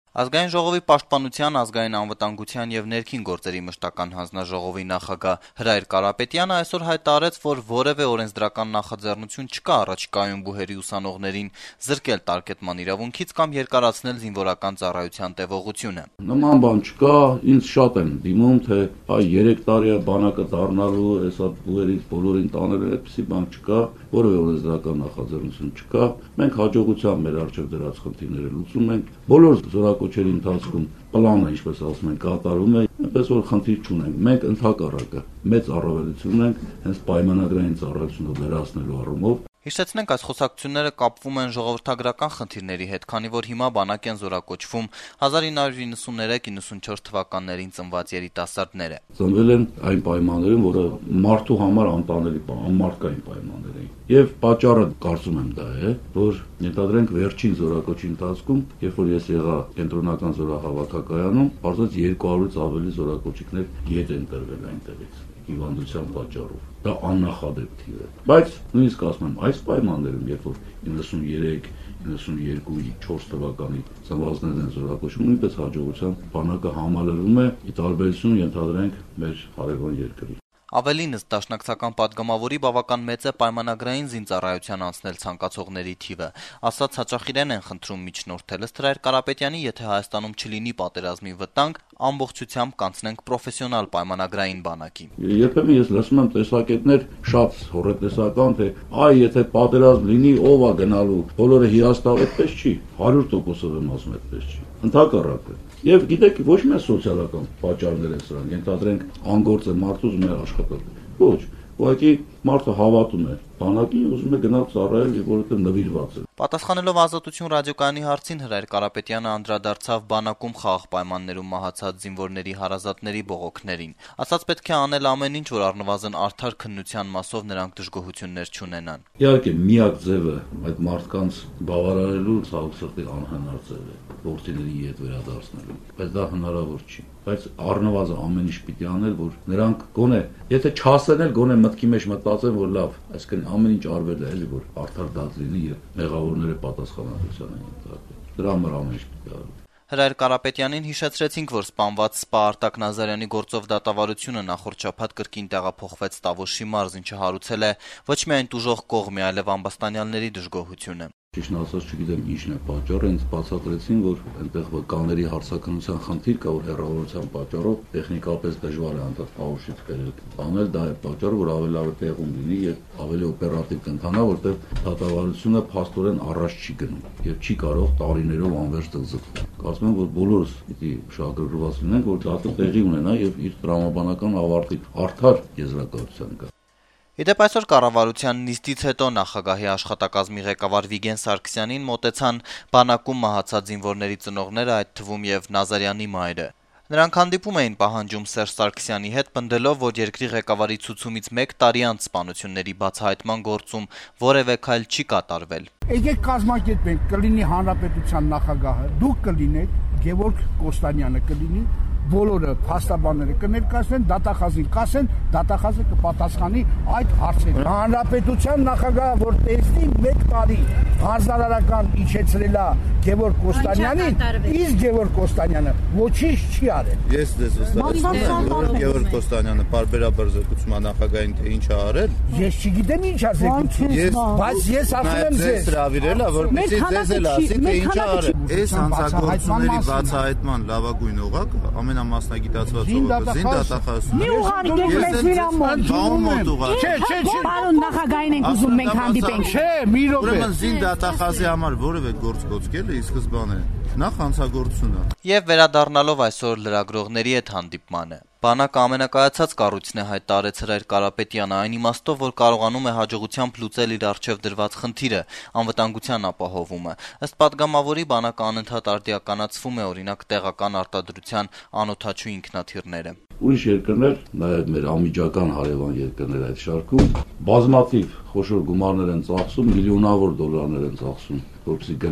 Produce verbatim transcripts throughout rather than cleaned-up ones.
Ազգային ժողովի պաշտպանության, ազգային անվտանգության եւ ներքին գործերի մշտական հանձնաժողովի նախագահ Հրայր Կարապետյանը այսօր հայտարարեց, որ որեւէ օրենսդրական նախաձեռնություն չկա առաջիկայում բուհերի ուսանողներին զրկել տարկետման իրավունքից կամ երկարացնել զինվորական ծառայության տեւողությունը։ Նման բան չկա, ինձ շատ են դիմում, թե այ երեք տարի է բանակը դառնալու, հեսա բուհերից բոլորին տանել, այդպիսի բան չկա, որևէ օրենսդրական նախաձեռնություն չկա։ Մենք հաջողությամբ մեր առջև դրած խնդիրները լուծում ենք, բոլոր զորակոչերի ընթացքում պլանը, ինչպես ասում են, կատարում է, այնպես որ խնդիր չունենք։ Մենք ընդհակառակը մեծ առավելություն ունենք հենց պայմանագրային ծառայությունը վերացնելու առումով։ Հիշեցնենք, այս խոսակցությունները կապվում են ժողովրդագրական խնդիրների հետ, քանի որ հիմա բանակ են զորակոչվում հազար ինը հարյուր իննսուններեք իննսունչորս թվականներին ծնված երիտասարդները։ Ծնվել են այն պայմաններում, որը մարդու համար անտանելի, անմարդկային պայմաններ էին։ Եվ պատճառը կարծում եմ դա է, որ ենթադրենք վերջին զորակոչի ընթացքում, երբ որ ես եղա կենտրոնական զորահավաքակայանում, բարձրաց երկու հարյուրից ավելի զորակոչիկներ ետ են տրվել այնտեղից հիվանդության պատճառով։ Դա աննախադեպ թիվ է։ Բայց նույնիսկ ասում եմ, այս պայմաններում, երբ որ իննսուններեք իննսունյոթ չորս թվականի ծնվածներն են զորակոչում, նույնպես հաջողությամբ բանակը համալրվում է ի տարբերություն ենթադրենք մեր հարևան երկրի։ Ավելին, ըստ դաշնակցական պատգամավորի, բավական մեծ է պայմանագրային զինծառայության անցնել ցանկացողների թիվը։ Ասած հաճախ իրեն են խնդրում միջնորդել, ըստ Հրայր Կարապետյանի, եթե Հայաստանում չլինի պատերազմի վտանգ, ամբողջությամբ կանցնենք պրոֆեսիոնալ պայմանագրային բանակի։ Երբեմն ես լսում եմ տեսակետներ շատ հորետեսական, թե այ եթե պատերազմ լինի, ով է գնալու, բոլորը հիասթափ, այդպես չի, հարյուր տոկոսով եմ ասում, այդպես չի։ Ընդհակառակը։ Եվ գիտեք, ոչ միայն սոցիալական պատճառներ են սրանք, ենթադրենք անգործ է մարդու ուզում է աշխատել։ Ոչ, ուղղակի մարդը հավատում է բանակին, ուզում է գնալ ծառայել, որովհետև նվիրված է։ Պատասխանելով Ազատություն ռադիոկայանի հարցին, Հրայր Կարապետյանը անդրադարձավ բանակում խաղաղ պայմաններում մահացած զինվորների հարազատների բողոքներին։ Ասաց, պետք է անել ամեն ինչ, որ առնվազն արդար քննության մասով նրանք դժգոհություններ չունենան։ Իհարկե, միակ ձևը այդ մարդկանց բավարարելու ցավոք սրտի անհնար ձև է, որդիների հետ վերադարձնելու, բայց դա հնարավոր չի։ Բայց առնվազն ամեն ինչ պիտի անել, որ նրանք գոնե, եթե չասեն էլ, գոնե մտքի մեջ մտածեն, որ լավ, այսինքն ամեն ինչ արվել է, էլի որ արդար դած լինի եւ մեղավորները պատասխանատվության են ենթարկվել։ Դրա համար ամեն ինչ պիտի արվի։ Հրայր Կարապետյանին հիշեցրեցինք, որ սպանված Սպա Արտակ Նազարյանի գործով դատավարությունը նախորդ շաբաթ կրկին տեղափոխվեց Տավուշի մարզ, ինչը հարուցել է ոչ միայն տուժող կողմի, այլև ամբաստանյալների դժգոհությունը։ Ճիշտն ասած, չգիտեմ ինչն է պատճառը, ինձ բացատրեցին, որ այնտեղ վկաների հարցականության խնդիր կա, որ հեռավորության պատճառով տեխնիկապես դժվար է անդադ Տավուշից անել, դա է պատճառը, որ ավելի լավ է տեղում լինի եւ ավելի օպերատիվ կընթանա, որտեղ դատավարությունը փաստորեն առաջ չի գնում եւ չի կարող տարիներով անվերջ ձգձգվել։ Կարծում եմ, որ բոլորս պիտի շահագրգռված լինենք, որ դատը տեղի ունենա եւ իր տրամաբանական ավարտի արդար եզրակացության կա։ Իդեպ այսօր կառավարության նիստից հետո նախագահի աշխատակազմի ղեկավար Վիգեն Սարգսյանին մոտեցան բանակում մահացած զինվորների ծնողները, այդ թվում եւ Նազարյանի մայրը։ Նրանք հանդիպում էին պահանջում Սերժ Սարգսյանի հետ, պնդելով, որ երկրի ղեկավարի ցուցումից մեկ տարի անց սպանությունների բացահայտման գործում որևէ քայլ չի կատարվել։ Եկեք կազմակերպենք, կլինի հանրապետության նախագահը, դուք կլինեք, Գևորգ Կոստանյանը կլինի, բոլորը փաստաբանները կներկայացնեն, դատախազին կասեն, դատախազը կպատասխանի այդ հարցերին։ Հանրապետության նախագահը, որ տեսնի մեկ տարի հանրարարական իջեցրելա Գևորգ Կոստանյանին, իսկ Գևորգ Կոստանյանը ոչինչ չի արել։ Ես դες վստահեցնում եմ, որ Գևորգ Կոստանյանը բարբերաբար զեկուցում է նախագահին, թե ինչ է արել։ Ես չգիտեմ ինչ է զեկուցում, բայց ես ասում եմ ձեզ, հրավիրել է, որպեսզի ձեզ էլ ասի, թե ինչ է արել։ Այս հանցագործությունների բացահայտման լավագույն օղակը ամենամասնագիտացված օղակը զին դատախազությունը։ Մի ուղարկեք մեզ վիրամոտ։ Բաում մոտ ուղարկեք։ Չէ, չէ, չէ։ Պարոն նախագահին ենք ուզում մենք հանդիպենք։ Չէ, մի րոպե։ Ուրեմն զին դատախազի համար որևէ գործ կոչել է ի սկզբանե նախ հանցագործությունը։ Եվ վերադառնալով այսօր լրագրողների հետ հանդիպմանը, բանակը ամենակայացած կառույցն է հայտարարեց Հրայր Կարապետյանը այն իմաստով, որ կարողանում է հաջողությամբ լուծել իր առջև դրված խնդիրը, անվտանգության ապահովումը։ Ըստ պատգամավորի, բանակը անընդհատ արդիականացվում է, օրինակ, տեղական արտադրության անօդաչու ինքնաթիռները։ Ուրիշ երկրներ, նաև մեր անմիջական հարևան երկրներ այդ շարքում, բազմաթիվ խոշոր գումարներ են ծախսում, միլիոնավոր դոլարներ են ծախսում, որպեսզի գնեն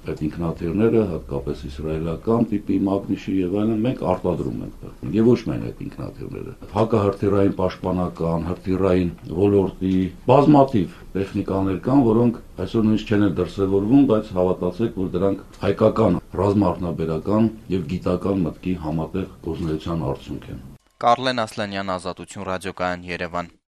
այդ ինքնաթիռները, հատկապես իսրայելական տիպի մագնիշի եւ այլն, մենք արտադրում ենք դա։ Եվ ոչ միայն այդ ինքնաթիռները, հակահրթիռային պաշտպանական, հրթիռային ոլորտի բազմաթիվ տեխնիկաներ կան, որոնք այսօր նույնիսկ չեն դրսևորվում, բայց հավատացեք, որ դրանք հայկական ռազմաարդյունաբերական եւ գիտական մտքի համատեղ գործունեության արդյունք են։ Կարլեն Ասլանյան, Ազատություն ռադիոկայան, Երևան։